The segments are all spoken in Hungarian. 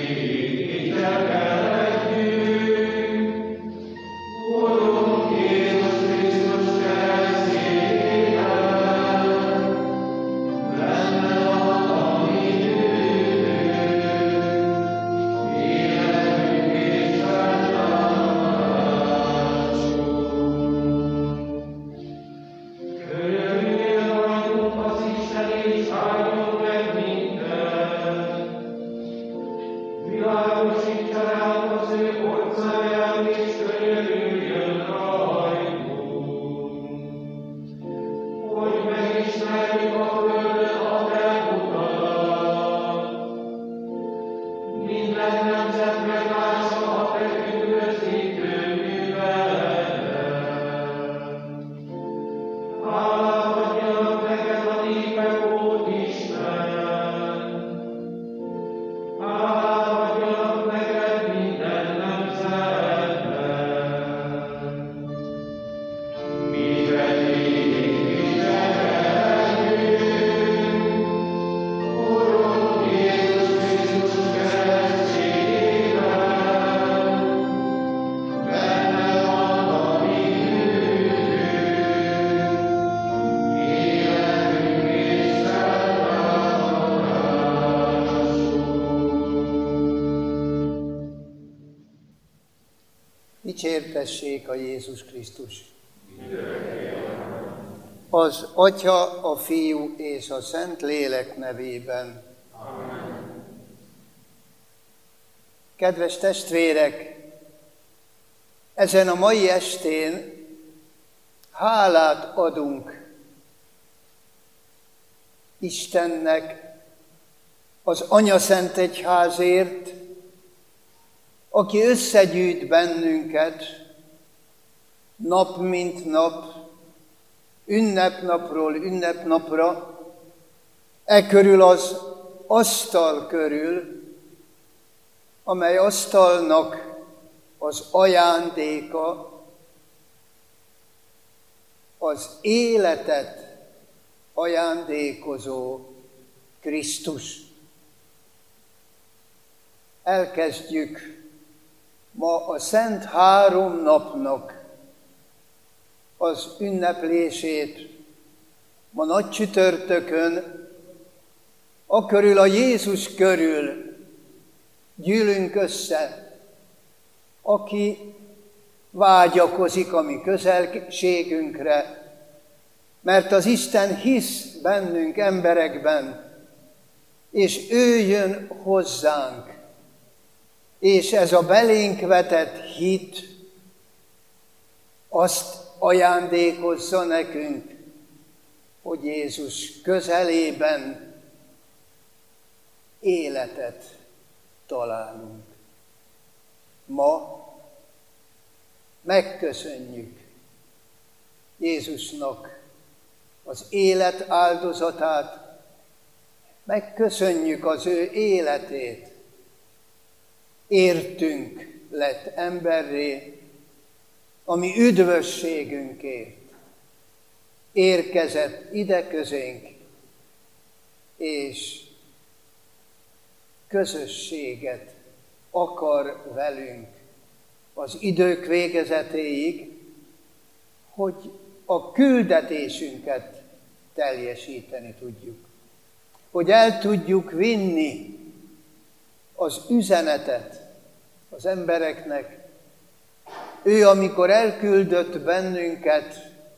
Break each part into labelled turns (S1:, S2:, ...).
S1: Dicsértessék a Jézus Krisztus! Az Atya, a Fiú és a Szent Lélek nevében.
S2: Amen.
S1: Kedves testvérek! Ezen a mai estén hálát adunk Istennek az Anyaszentegyházért, aki összegyűjt bennünket nap mint nap, ünnepnapról ünnepnapra, e körül az asztal körül, amely asztalnak az ajándéka az életet ajándékozó Krisztus. Elkezdjük ma a Szent Három napnak az ünneplését. Ma nagy csütörtökön, akörül a Jézus körül gyűlünk össze, aki vágyakozik a mi közelségünkre, mert az Isten hisz bennünk, emberekben, és ő jön hozzánk. És ez a belénk vetett hit azt ajándékozza nekünk, hogy Jézus közelében életet találunk. Ma megköszönjük Jézusnak az élet áldozatát, megköszönjük az ő életét, értünk lett emberré, a mi üdvösségünkért érkezett ide közénk, és közösséget akar velünk az idők végezetéig, hogy a küldetésünket teljesíteni tudjuk. Hogy el tudjuk vinni az üzenetet az embereknek. Ő, amikor elküldött bennünket,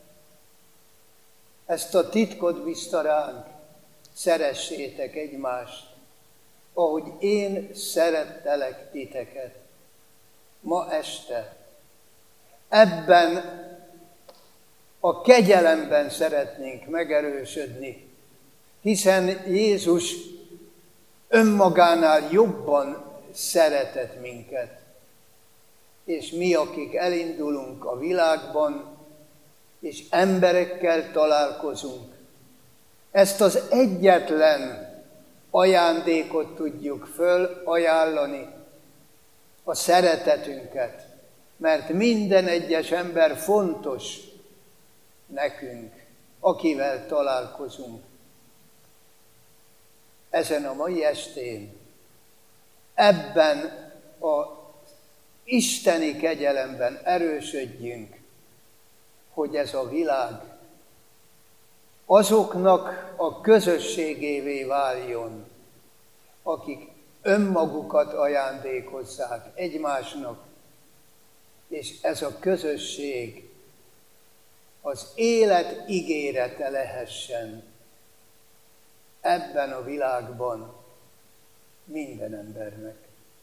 S1: ezt a titkot bízta ránk, szeressétek egymást, ahogy én szerettelek titeket. Ma este ebben a kegyelemben szeretnénk megerősödni, hiszen Jézus önmagánál jobban szeretett minket. És mi, akik elindulunk a világban, és emberekkel találkozunk, ezt az egyetlen ajándékot tudjuk fölajánlani, a szeretetünket, mert minden egyes ember fontos nekünk, akivel találkozunk. Ezen a mai estén ebben a isteni kegyelemben erősödjünk, hogy ez a világ azoknak a közösségévé váljon, akik önmagukat ajándékozzák egymásnak, és ez a közösség az élet ígérete lehessen ebben a világban minden embernek.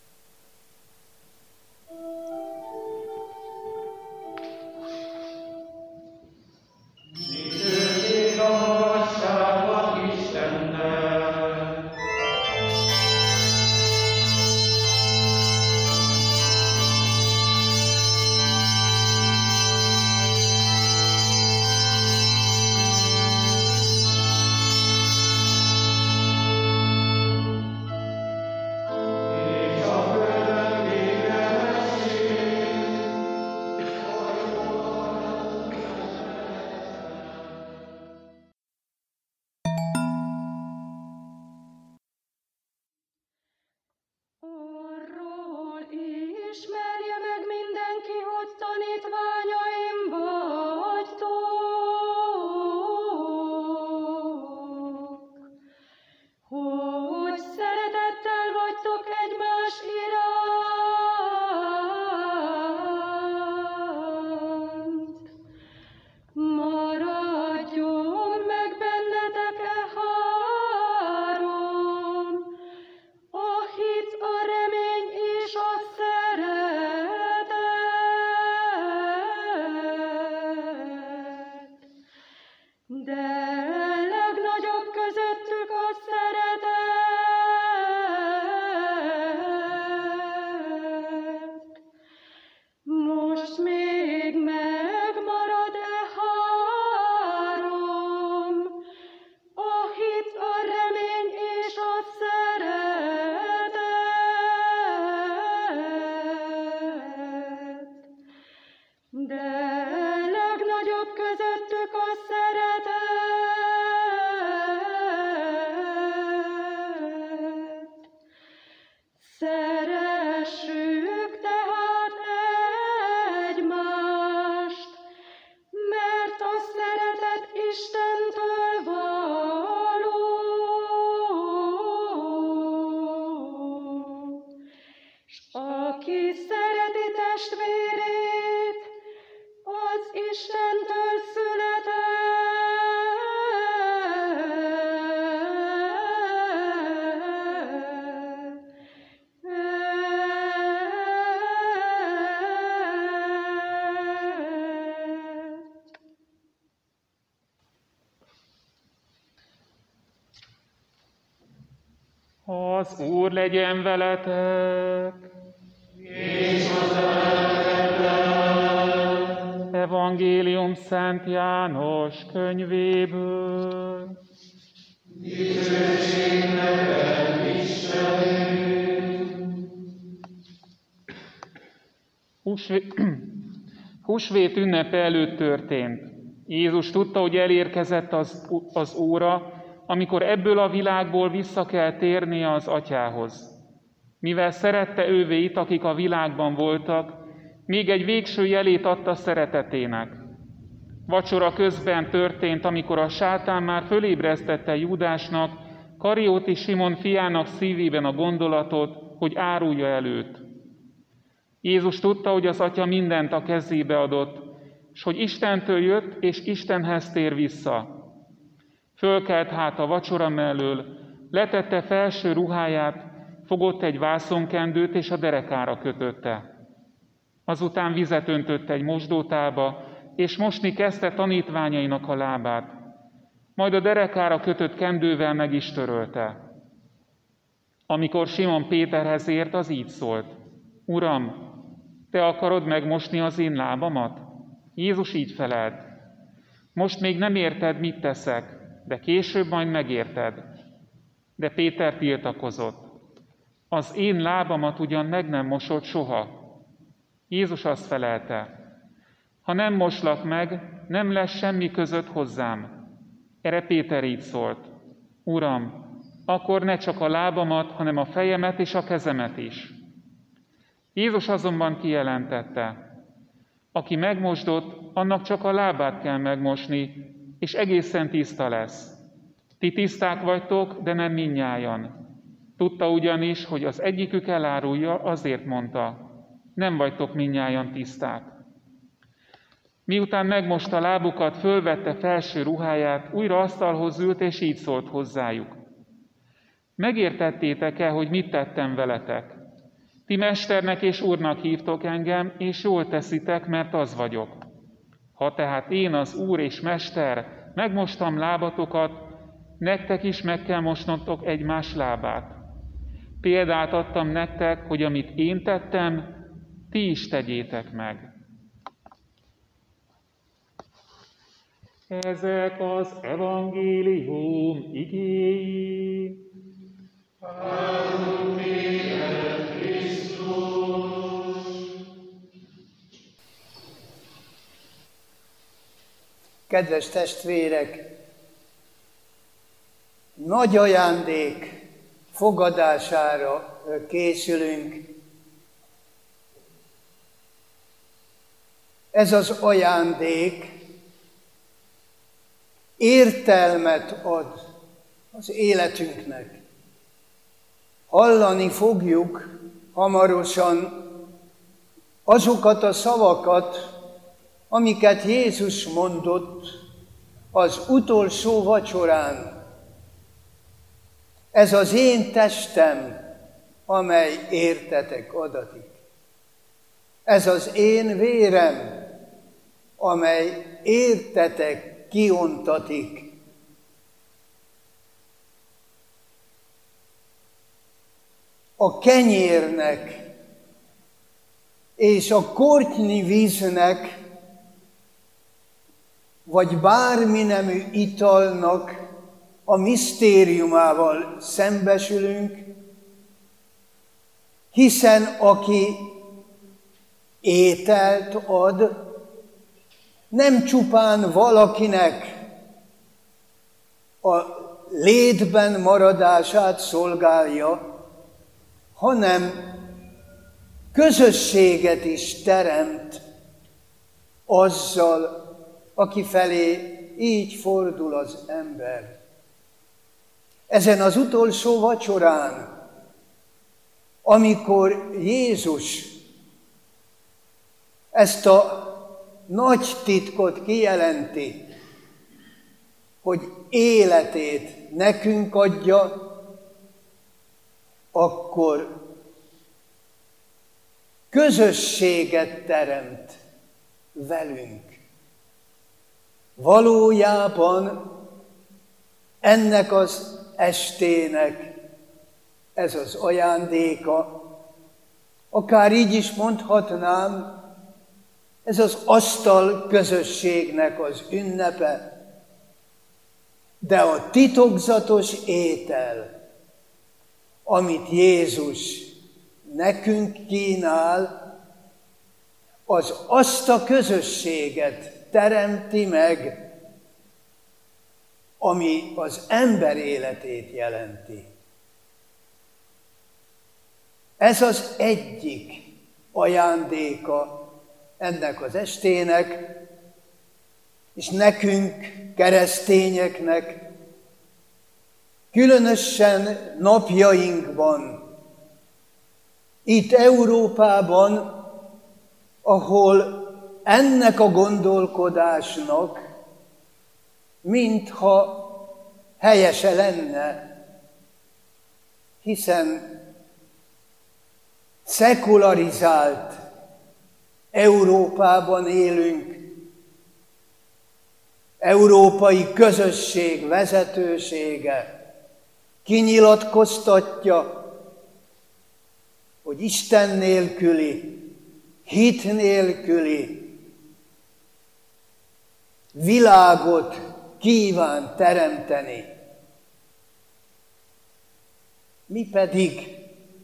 S2: Az Úr legyen veletek!
S3: És az lelkeddel!
S2: Evangélium Szent János könyvéből.
S3: Dicsőség neked, Istenünk!
S2: Húsvét ünnepe előtt történt. Jézus tudta, hogy elérkezett az óra, amikor ebből a világból vissza kell térnie az Atyához. Mivel szerette ővéit, akik a világban voltak, még egy végső jelét adta szeretetének. Vacsora közben történt, amikor a sátán már fölébresztette Júdásnak, Karióti Simon fiának szívében a gondolatot, hogy árulja el őt. Jézus tudta, hogy az Atya mindent a kezébe adott, s hogy Istentől jött, és Istenhez tér vissza. Fölkelt hát a vacsora mellől, letette felső ruháját, fogott egy vászonkendőt, és a derekára kötötte. Azután vizet öntött egy mosdótálba, és mosni kezdte tanítványainak a lábát. Majd a derekára kötött kendővel meg is törölte. Amikor Simon Péterhez ért, az így szólt: Uram, te akarod megmosni az én lábamat? Jézus így felelt: Most még nem érted, mit teszek, de később majd megérted. De Péter tiltakozott: Az én lábamat ugyan meg nem mosod soha. Jézus azt felelte: Ha nem moslak meg, nem lesz semmi között hozzám. Erre Péter így szólt: Uram, akkor ne csak a lábamat, hanem a fejemet és a kezemet is. Jézus azonban kijelentette, aki megmosdott, annak csak a lábát kell megmosni, és egészen tiszta lesz. Ti tiszták vagytok, de nem mindnyájan. Tudta ugyanis, hogy az egyikük elárulja, azért mondta, nem vagytok mindnyájan tiszták. Miután megmosta lábukat, fölvette felső ruháját, újra asztalhoz ült, és így szólt hozzájuk. Megértettétek-e, hogy mit tettem veletek? Ti mesternek és úrnak hívtok engem, és jól teszitek, mert az vagyok. Ha tehát én, az úr és mester, megmostam lábatokat, nektek is meg kell mosnotok egymás lábát. Példát adtam nektek, hogy amit én tettem, ti is tegyétek meg. Ezek az evangélium igéi.
S1: Kedves testvérek, nagy ajándék fogadására készülünk. Ez az ajándék értelmet ad az életünknek. Hallani fogjuk hamarosan azokat a szavakat, amiket Jézus mondott az utolsó vacsorán. Ez az én testem, amely értetek adatik. Ez az én vérem, amely értetek kiontatik. A kenyérnek és a kortnyi víznek, vagy bármi nemű italnak a misztériumával szembesülünk, hiszen aki ételt ad, nem csupán valakinek a létben maradását szolgálja, hanem közösséget is teremt azzal, aki felé így fordul az ember. Ezen az utolsó vacsorán, amikor Jézus ezt a nagy titkot kijelenti, hogy életét nekünk adja, akkor közösséget teremt velünk. Valójában ennek az estének ez az ajándéka, akár így is mondhatnám, ez az asztal közösségnek az ünnepe, de a titokzatos étel, amit Jézus nekünk kínál, az azt a közösséget teremti meg, ami az ember életét jelenti. Ez az egyik ajándéka ennek az estének, és nekünk, keresztényeknek, különösen napjainkban, itt Európában, ahol ennek a gondolkodásnak mintha helyese lenne, hiszen szekularizált Európában élünk, európai közösség vezetősége kinyilatkoztatja, hogy Isten nélküli, hit nélküli világot kíván teremteni. Mi pedig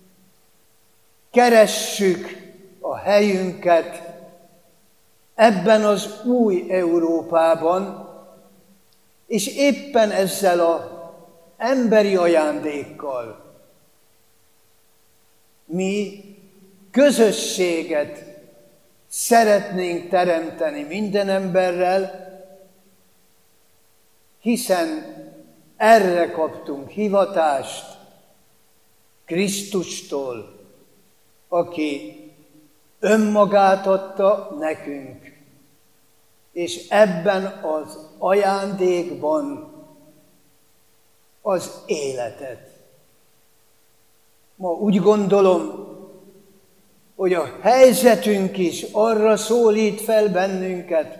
S1: keressük a helyünket ebben az új Európában, és éppen ezzel a emberi ajándékkal. Mi közösséget szeretnénk teremteni minden emberrel, hiszen erre kaptunk hivatást Krisztustól, aki önmagát adta nekünk, és ebben az ajándékban az életet. Ma úgy gondolom, hogy a helyzetünk is arra szólít fel bennünket,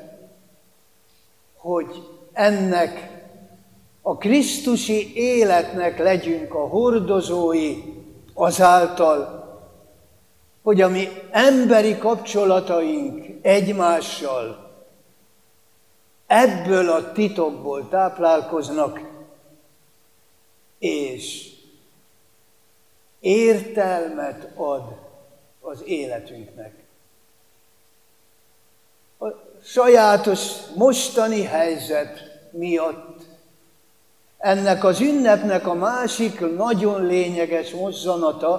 S1: hogy ennek a krisztusi életnek legyünk a hordozói azáltal, hogy a mi emberi kapcsolataink egymással ebből a titokból táplálkoznak, és értelmet ad az életünknek. A sajátos mostani helyzet miatt ennek az ünnepnek a másik nagyon lényeges mozzanata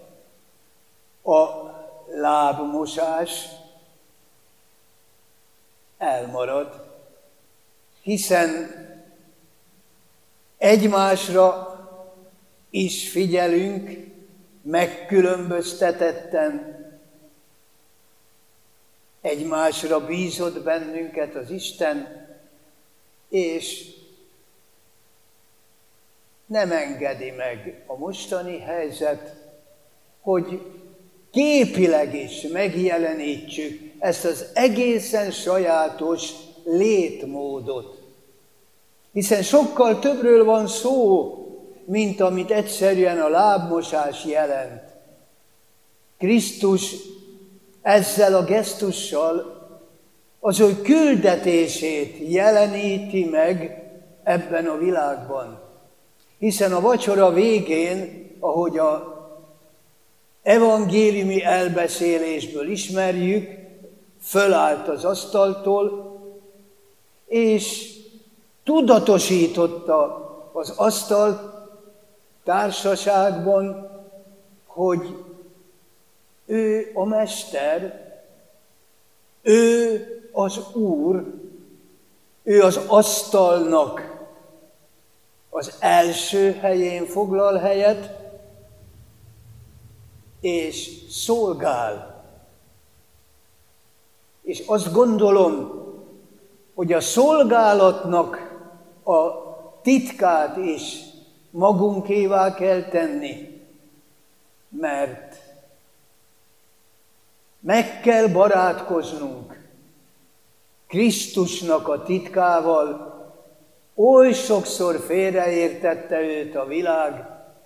S1: a lábmosás elmarad, hiszen egymásra is figyelünk, megkülönböztetetten, egymásra bízott bennünket az Isten, és nem engedi meg a mostani helyzet, hogy képileg is megjelenítsük ezt az egészen sajátos létmódot. Hiszen sokkal többről van szó, mint amit egyszerűen a lábmosás jelent. Krisztus ezzel a gesztussal az ő küldetését jeleníti meg ebben a világban. Hiszen a vacsora végén, ahogy a evangéliumi elbeszélésből ismerjük, fölállt az asztaltól, és tudatosította az asztal társaságban, hogy ő a Mester, ő az Úr, ő az asztalnak az első helyén foglal helyet, és szolgál. És azt gondolom, hogy a szolgálatnak a titkát is magunkévá kell tenni, mert meg kell barátkoznunk Krisztusnak a titkával. Oly sokszor félreértette őt a világ,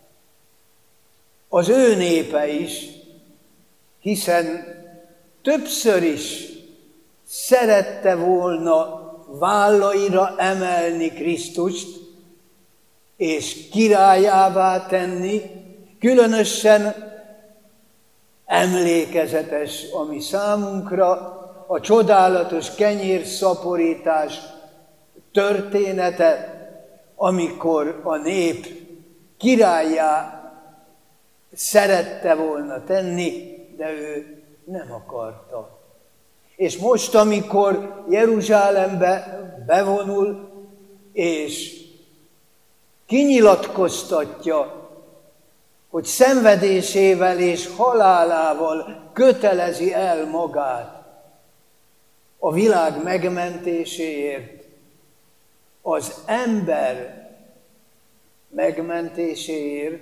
S1: az ő népe is, hiszen többször is szerette volna vállaira emelni Krisztust, és királyává tenni, különösen emlékezetes, ami számunkra a csodálatos kenyérszaporítás története, amikor a nép királlyá szerette volna tenni, de ő nem akarta. És most, amikor Jeruzsálembe bevonul, és kinyilatkoztatja, hogy szenvedésével és halálával kötelezi el magát a világ megmentéséért, az ember megmentéséért,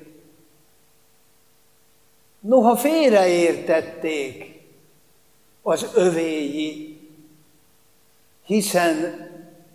S1: noha félreértették az övéi, hiszen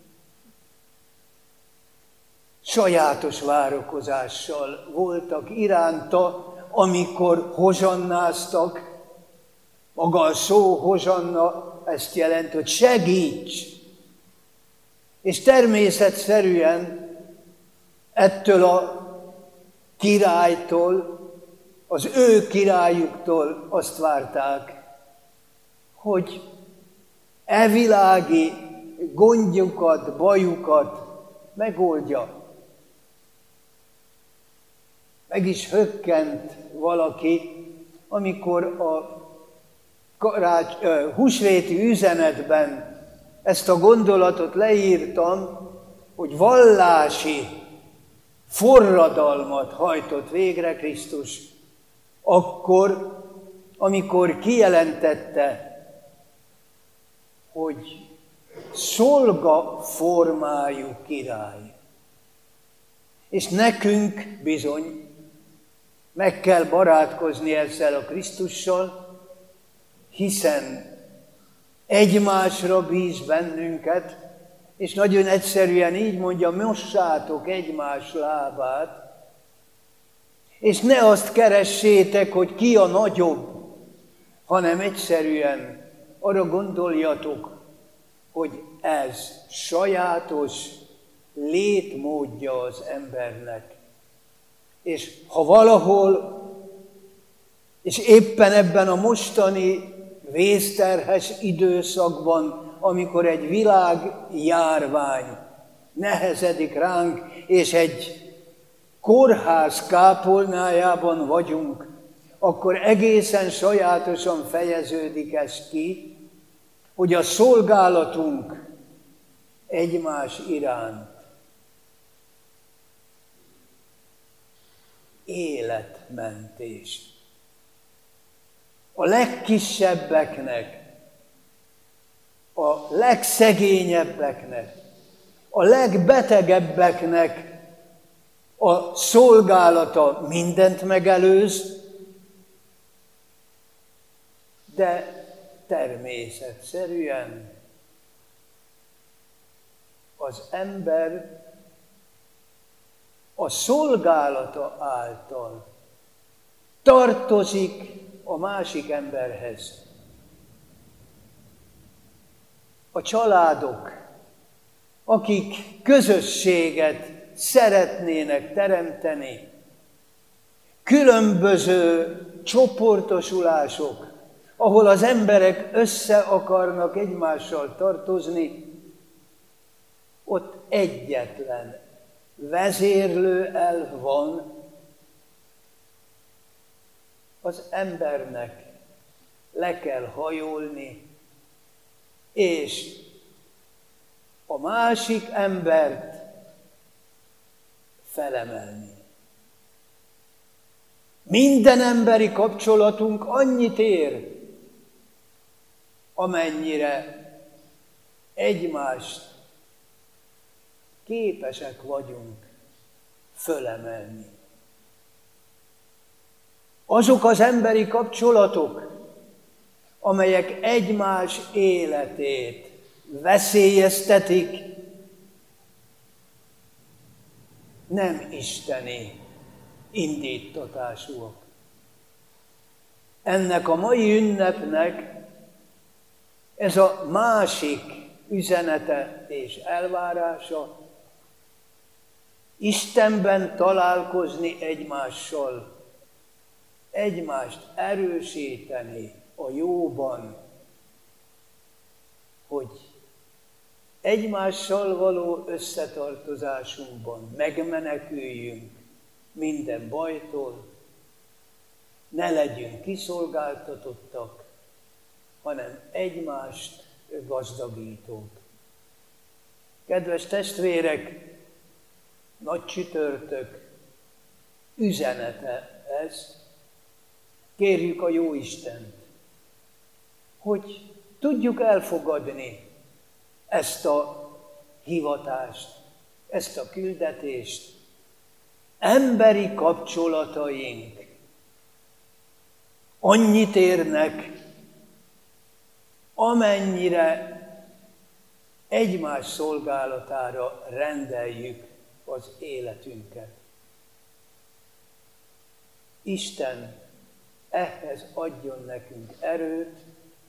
S1: sajátos várakozással voltak iránta, amikor hozsannáztak. Maga a szó hozsanna ezt jelent, hogy segíts. És természetszerűen ettől a királytól, az ő királyuktól azt várták, hogy evilági gondjukat, bajukat megoldja. meg is hökkent valaki, amikor a húsvéti üzenetben ezt a gondolatot leírtam, hogy vallási forradalmat hajtott végre Krisztus, akkor, amikor kijelentette, hogy szolga formájú király. És nekünk bizony meg kell barátkozni ezzel a Krisztussal, hiszen egymásra bíz bennünket, és nagyon egyszerűen így mondja, mossátok egymás lábát, és ne azt keressétek, hogy ki a nagyobb, hanem egyszerűen arra gondoljatok, hogy ez sajátos létmódja az embernek. És ha valahol, és éppen ebben a mostani vészterhes időszakban, amikor egy világjárvány nehezedik ránk, és egy kórház kápolnájában vagyunk, akkor egészen sajátosan fejeződik ez ki, hogy a szolgálatunk egymás iránt életmentés. A legkisebbeknek, a legszegényebbeknek, a legbetegebbeknek a szolgálata mindent megelőz, de természetszerűen az ember a szolgálata által tartozik a másik emberhez. A családok, akik közösséget szeretnének teremteni, különböző csoportosulások, ahol az emberek össze akarnak egymással tartozni, ott egyetlen vezérlő elv van, az embernek le kell hajolni, és a másik embert felemelni. Minden emberi kapcsolatunk annyit ér, amennyire egymást képesek vagyunk fölemelni. Azok az emberi kapcsolatok, amelyek egymás életét veszélyeztetik, nem isteni indíttatásúak. Ennek a mai ünnepnek ez a másik üzenete és elvárása, Istenben találkozni egymással, egymást erősíteni a jóban, hogy egymással való összetartozásunkban megmeneküljünk minden bajtól, ne legyünk kiszolgáltatottak, hanem egymást gazdagítók. Kedves testvérek, nagy csütörtök üzenete ez. Kérjük a Jóistent, hogy tudjuk elfogadni ezt a hivatást, ezt a küldetést. Emberi kapcsolataink annyit érnek, amennyire egymás szolgálatára rendeljük az életünket. Isten ehhez adjon nekünk erőt,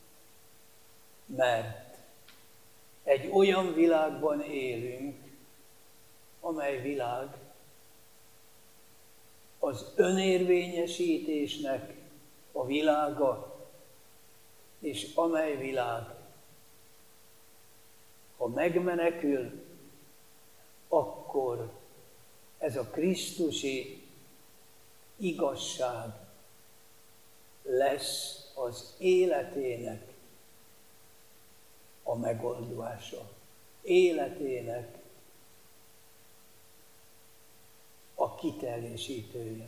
S1: mert egy olyan világban élünk, amely világ az önérvényesítésnek a világa, és amely világ, ha megmenekül, akkor ez a krisztusi igazság lesz az életének a megoldása, életének a kiteljesítője.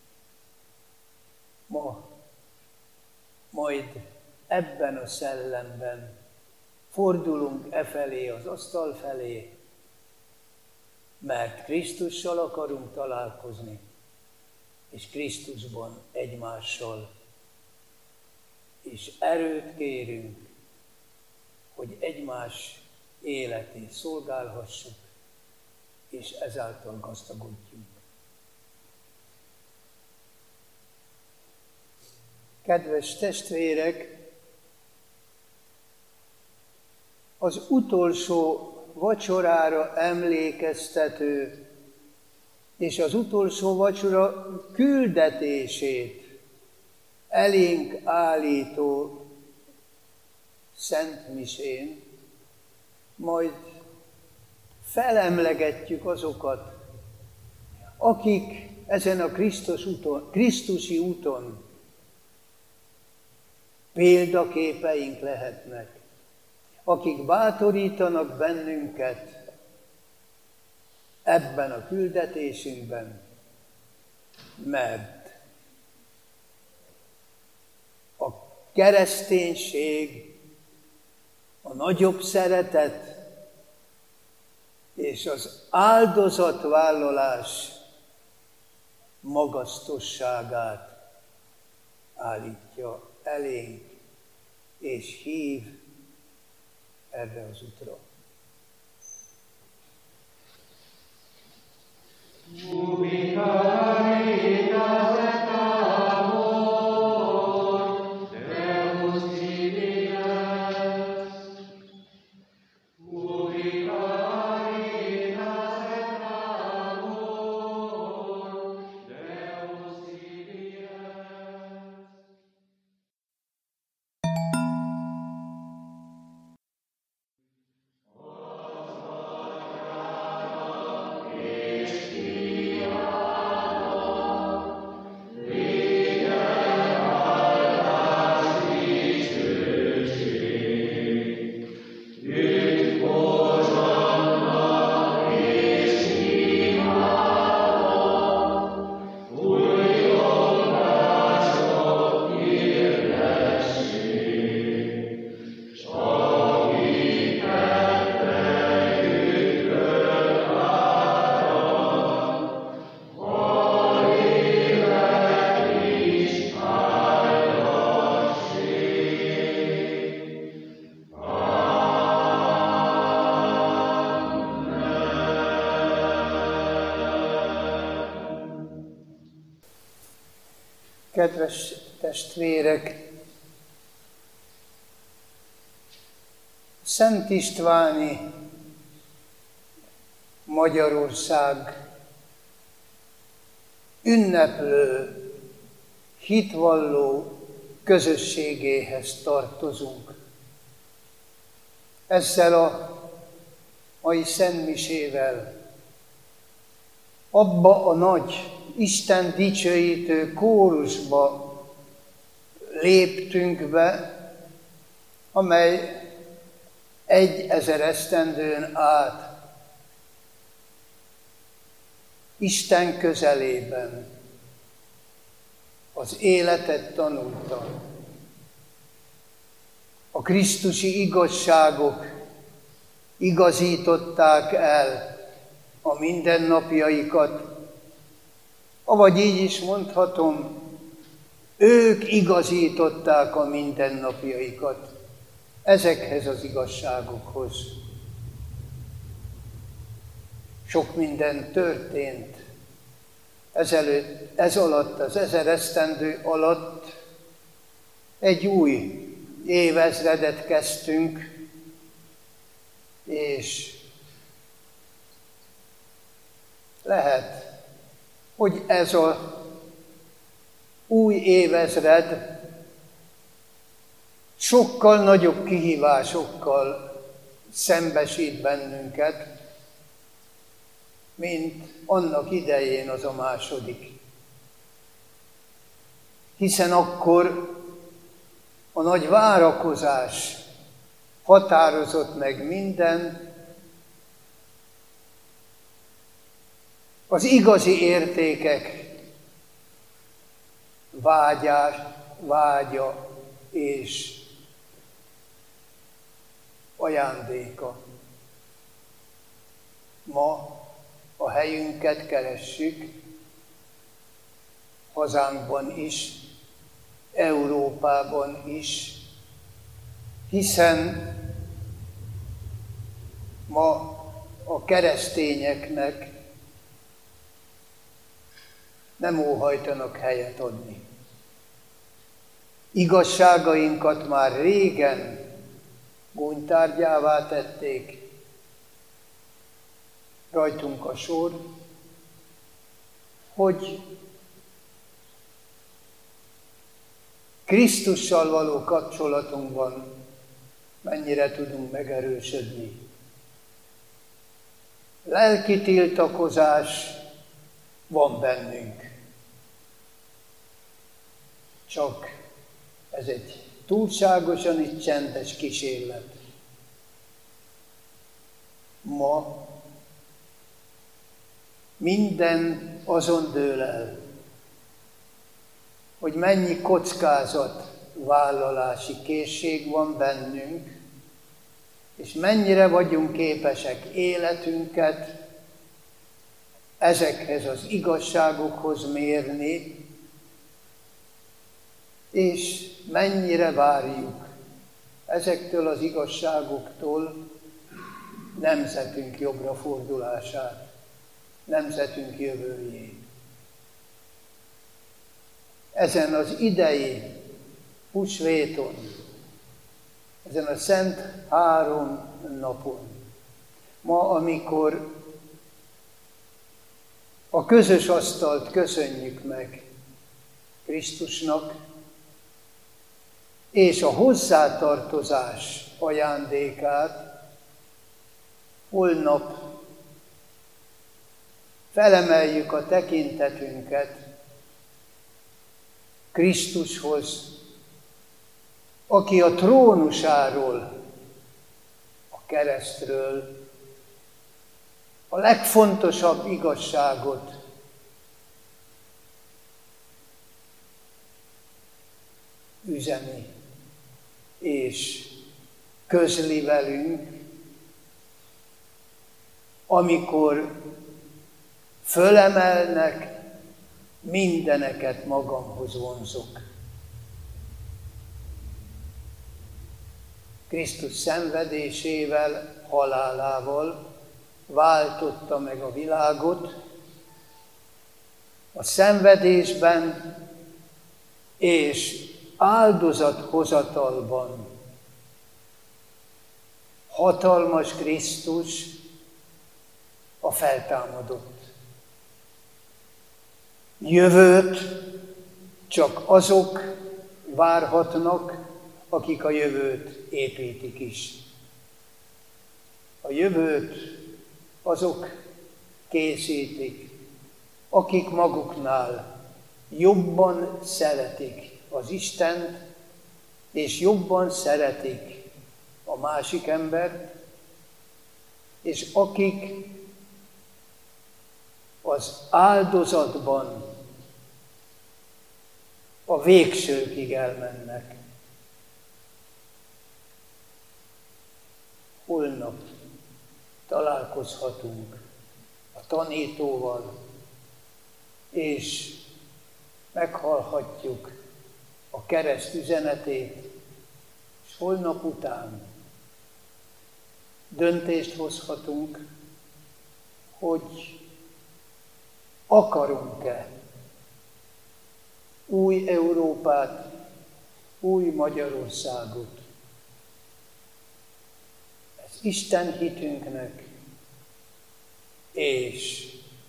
S1: Ma majd ebben a szellemben fordulunk efelé, az asztal felé, mert Krisztussal akarunk találkozni, és Krisztusban egymással, és erőt kérünk, hogy egymás életét szolgálhassuk, és ezáltal gazdagodjunk. Kedves testvérek, az utolsó vacsorára emlékeztető és az utolsó vacsora küldetését elénk állító Szent Misén majd felemlegetjük azokat, akik ezen a Krisztusi úton példaképeink lehetnek, akik bátorítanak bennünket ebben a küldetésünkben, mert a kereszténység, a nagyobb szeretet és az áldozatvállalás magasztosságát állítja elénk, és hív erre az útra. Kedves testvérek, Szent Istváni Magyarország ünneplő, hitvalló közösségéhez tartozunk. Ezzel a mai szentmisével abba a nagy Isten dicsőítő kórusba léptünk be, amely 1000 esztendőn át Isten közelében az életet tanulta. A krisztusi igazságok igazították el a mindennapjaikat, avagy így is mondhatom, ők igazították a mindennapjaikat ezekhez az igazságokhoz. Sok minden történt ez alatt, az 1000 esztendő alatt. Egy új évezredet kezdtünk, és lehet, hogy ez az új évezred sokkal nagyobb kihívásokkal szembesít bennünket, mint annak idején az a második. hiszen akkor a nagy várakozás határozott meg minden, az igazi értékek vágya és ajándéka. Ma a helyünket keressük, hazánkban is, Európában is, hiszen ma a keresztényeknek nem óhajtanak helyet adni. Igazságainkat már régen gúnytárgyává tették, rajtunk a sor, hogy Krisztussal való kapcsolatunkban mennyire tudunk megerősödni. Lelki tiltakozás van bennünk. Csak ez egy túlságosan itt csendes kísérlet. Ma minden azon dől el, hogy mennyi kockázatvállalási készség van bennünk, és mennyire vagyunk képesek életünket ezekhez az igazságokhoz mérni, és mennyire várjuk ezektől az igazságoktól nemzetünk jobbra fordulását, nemzetünk jövőjét. Ezen az idei húsvéton, ezen a Szent Három napon, ma, amikor a közös asztalt köszönjük meg Krisztusnak, és a hozzátartozás ajándékát, holnap felemeljük a tekintetünket Krisztushoz, aki a trónusáról, a keresztről a legfontosabb igazságot üzeni és közli velünk, amikor fölemelnek, mindeneket magamhoz vonzok. Krisztus szenvedésével, halálával váltotta meg a világot, a szenvedésben és áldozathozatalban hatalmas Krisztus a feltámadott. Jövőt csak azok várhatnak, akik a jövőt építik is. A jövőt azok készítik, akik maguknál jobban szeretik az Istent, és jobban szeretik a másik embert, és akik az áldozatban a végsőkig elmennek. Holnap találkozhatunk a tanítóval, és meghallhatjuk a kereszt üzenetét, és holnap után döntést hozhatunk, hogy akarunk-e új Európát, új Magyarországot. Ez Isten hitünknek és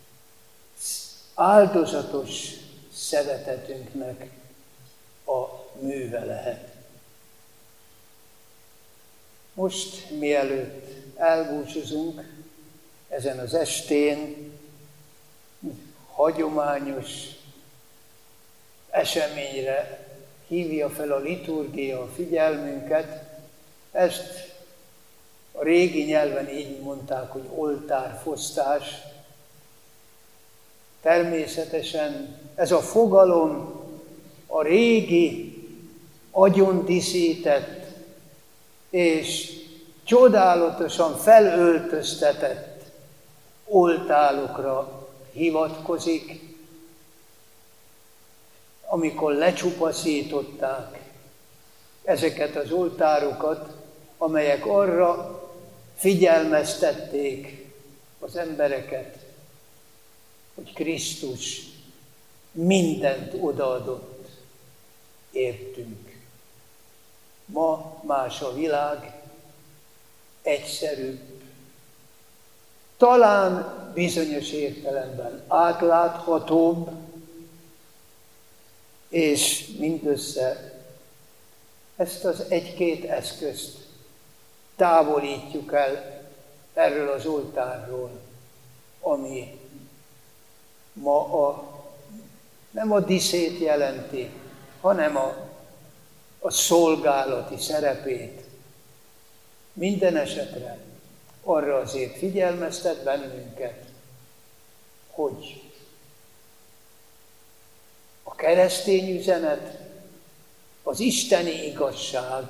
S1: áldozatos szeretetünknek a műve lehet. Most, mielőtt elbúcsúzunk ezen az estén, hagyományos eseményre hívja fel a liturgia a figyelmünket. Ezt a régi nyelven így mondták, hogy oltárfosztás. Természetesen ez a fogalom a régi, agyondíszített és csodálatosan felöltöztetett oltárokra hivatkozik, amikor lecsupaszították ezeket az oltárokat, amelyek arra figyelmeztették az embereket, hogy Krisztus mindent odaadott értünk. Ma más a világ, egyszerűbb, talán bizonyos értelemben átláthatóbb, és mindössze ezt az egy-két eszközt távolítjuk el erről az oltárról, ami ma nem a diszét jelenti, hanem a szolgálati szerepét. Minden esetre arra azért figyelmeztet bennünket, hogy a keresztény üzenet, az isteni igazság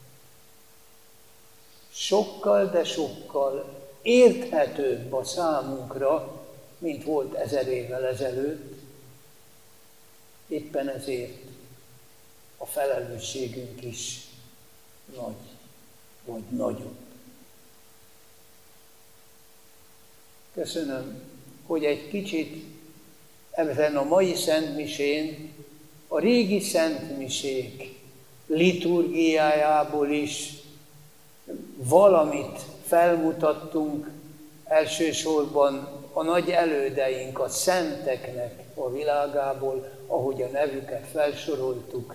S1: sokkal, de sokkal érthetőbb a számunkra, mint volt 1000 évvel ezelőtt. Éppen ezért a felelősségünk is nagy, vagy nagyobb. Köszönöm, hogy egy kicsit ebben a mai szentmisén a régi szentmisék liturgiájából is valamit felmutattunk, elsősorban a nagy elődeink, a szenteknek a világából, ahogy a nevüket felsoroltuk.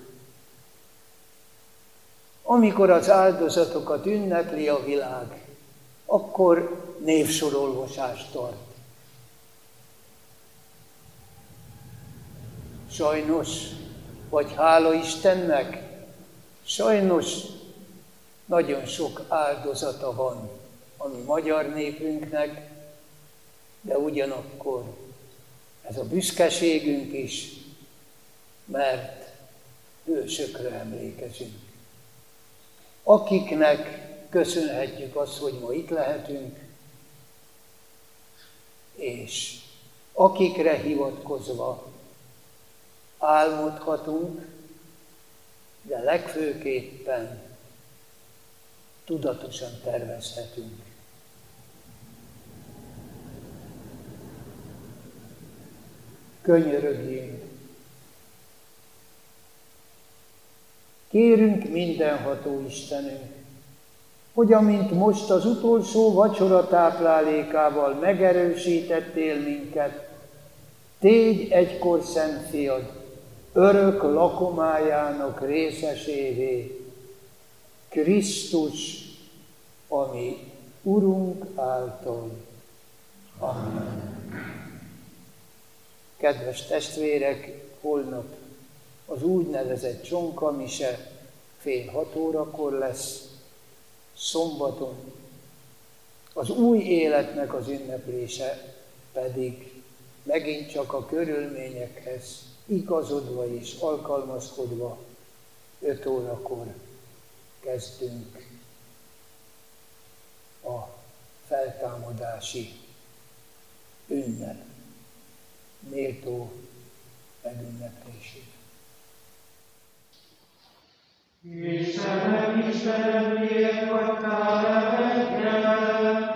S1: Amikor az áldozatokat ünnepli a világ, akkor névsorolvasást tart. Sajnos, vagy hála Istennek, sajnos nagyon sok áldozata van a mi magyar népünknek, de ugyanakkor ez a büszkeségünk is, mert hősökre emlékezünk. Akiknek köszönhetjük azt, hogy ma itt lehetünk, és akikre hivatkozva álmodhatunk, de legfőképpen tudatosan tervezhetünk. Könyörögjünk. Kérünk mindenható Istenünk, hogy amint most az utolsó vacsora táplálékával megerősítettél minket, tégy egykor Szent Fiad örök lakomájának részesévé, Krisztus, ami Urunk által. Amen. Kedves testvérek, holnap az úgynevezett csonkamise 5:30 lesz, szombaton. Az új életnek az ünneplése pedig megint csak a körülményekhez igazodva és alkalmazkodva 5 órakor kezdünk a feltámadási ünnep méltó megünneplését.
S3: Istenem, Istenem, miért hagytál el engem?